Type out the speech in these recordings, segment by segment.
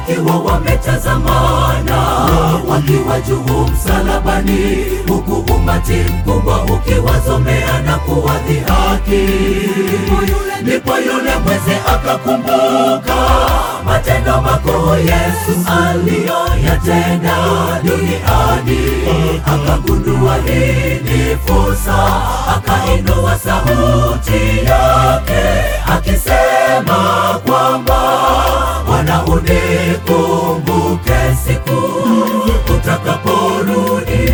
wakiwa wametazamana, wakiwa juu msalabani, huku umati mkubwa ukiwazomea na kuwadhihaki. Ndipo yule mwizi akakumbuka matendo makuu Yesu aliyoyatenda duniani, akagundua hii ni fursa, akainua sauti yake akisema kwamba Bwana, unikumbuke siku utakaporudi.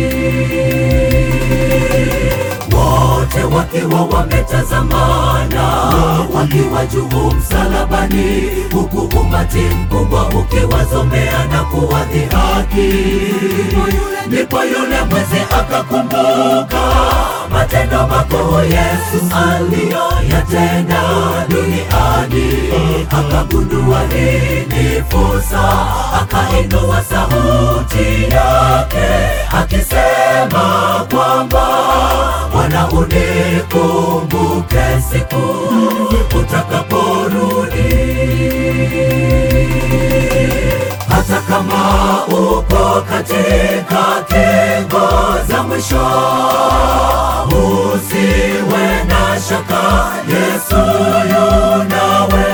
Wote wakiwa wametazamana, wakiwa juu msalabani, huku umati mkubwa ukiwazomea na kuwadhihaki. Ndipo yule mwizi akakumbuka matendo makuu Yesu aliyoyatenda duniani, akagundua hii ni fursa, akainua sauti yake akisema kwamba Bwana, unikumbuke siku utakaporudi. Hata kama uko katika kingo za mwisho, usiwe na shaka, Yesu yu nawe.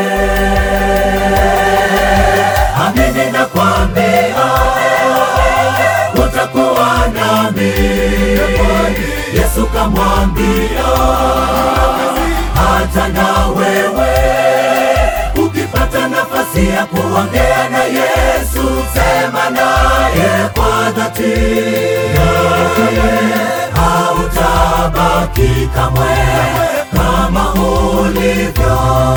Amini na kwambia, utakuwa nami. Yesu kamwambia, hata na wewe ukipata nafasi ya kuongea na Yesu, sema naye kwa dhati, hautabaki kamwe kama ulivyo.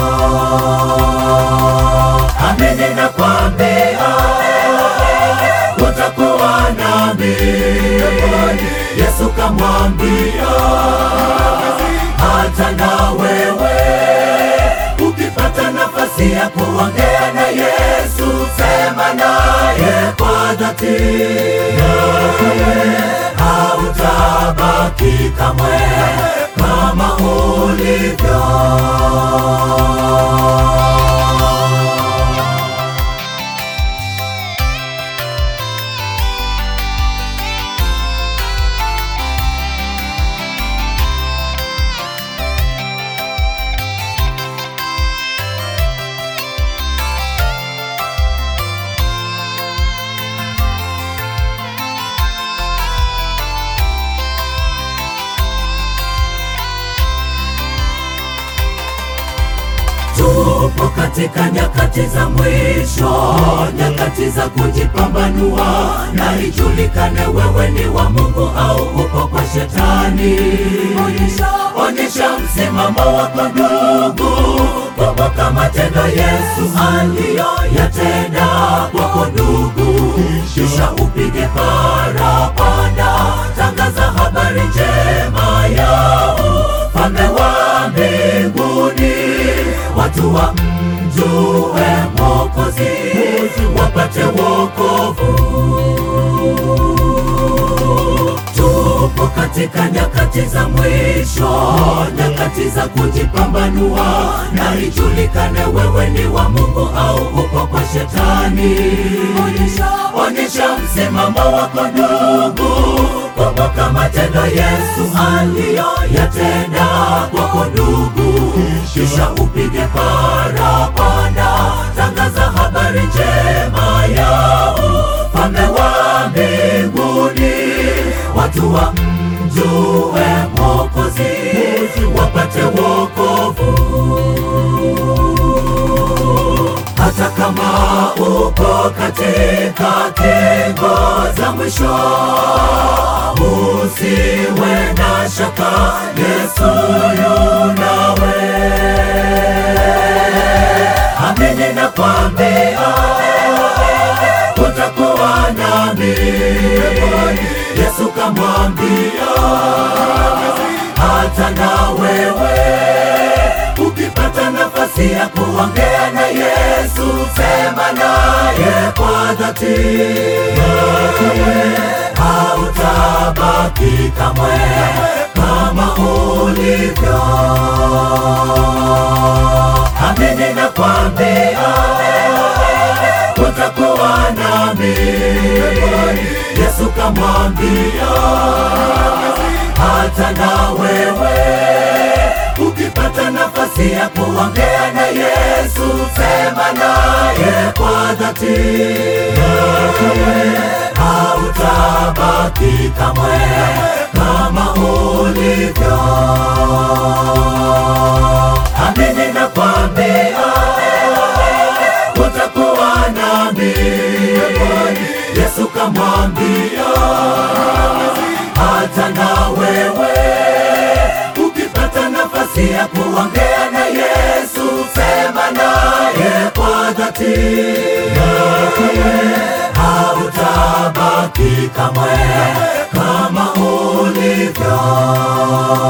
Amini na kwambia, utakuwa nami. Yesu kamwambia, hata na wewe ukipata nafasi ya kuongea na Yesu, sema naye kwa dhati, hautabaki kamwe kama ulivyo. Tupo katika nyakati za mwisho, nyakati za kujipambanua, na ijulikane wewe ni wa Mungu au upo kwa Shetani. Onyesha msimamo wako ndugu, kumbuka matendo Yesu aliyoyatenda kwako ndugu, kisha upige parapanda, tangaza habari njema ya ufalme wa mbinguni. Watu wamjue Mwokozi, wapate wokovu. Tupo katika nyakati za mwisho, nyakati za kujipambanua, na ijulikane wewe ni wa Mungu au upo kwa Shetani. Onyesha msimamo wako ndugu, kumbuka matendo Yesu aliyoyatenda kwako ndugu, kisha upige parapanda, tangaza habari njema ya ufalme wa mbinguni. Watu wamjue Mwokozi, wapate wokovu. Hata kama uko katika kingo za mwisho, usiwe na shaka, Yesu yu nawe. Amini na kwambia, utakuwa nami. Yesu kamwambia, hata na wewe ukipata nafasi ya kuongea na Yesu, sema naye kwa dhati, hautabaki kamwe kama ulivyo. Amini na kwambia, utakuwa nami. Yesu kamwambia, hata na wewe ukipata nafasi ya kuongea na Yesu, sema naye kwa dhati, hautabaki kamwe kama ulivyo. Amini nakwambia, utakuwa nami. Yesu kamwambia, hata na wewe ukipata nafasi ya kuongea na Yesu, sema naye kwa dhati, hautabaki kamwe kama ulivyo.